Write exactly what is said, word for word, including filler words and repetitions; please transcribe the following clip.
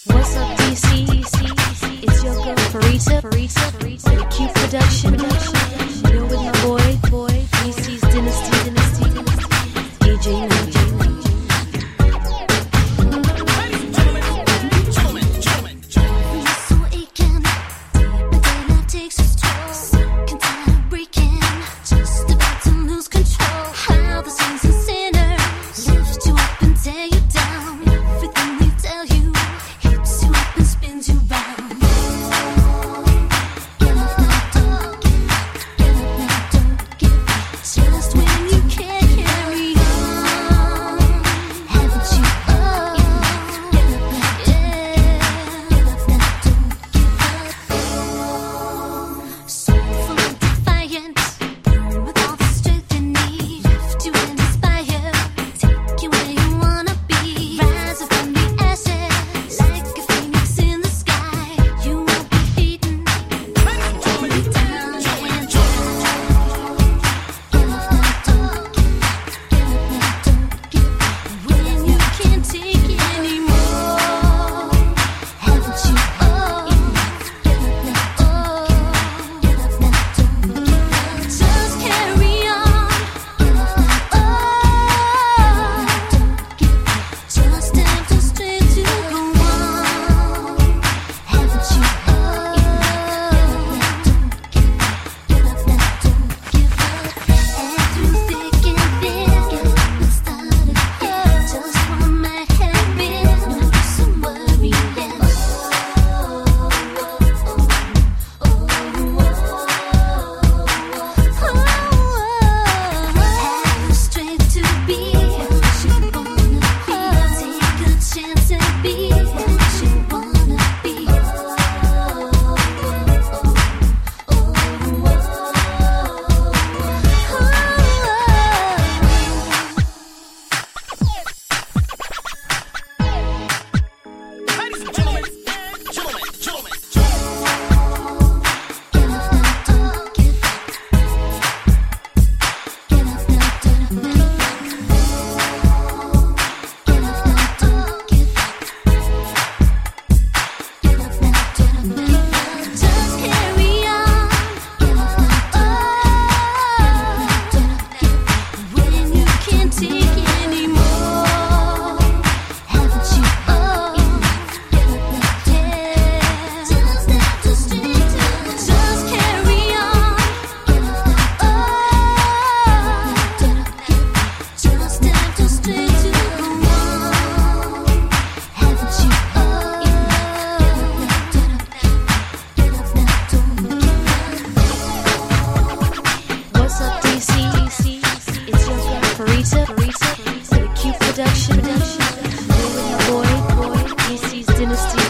What's up, D C? It's your girl Farita, Farita, Farita, the Q production. You're with my boy, boy, D C's Dynasty, Dynasty, Dynasty, D J Nugget. Farita, Farita, the Q production. You're with my boy, boy, D C's Dynasty.